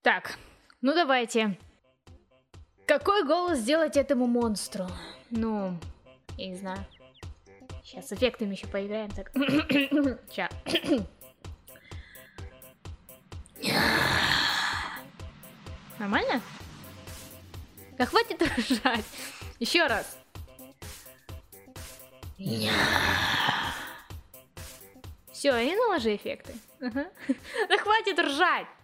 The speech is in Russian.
Так, ну давайте. Какой голос сделать этому монстру? Ну, я не знаю. Сейчас с эффектами еще поиграем. Так. Сейчас. Нормально? Да хватит ржать. Еще раз. Все, и наложи эффекты. Да хватит ржать.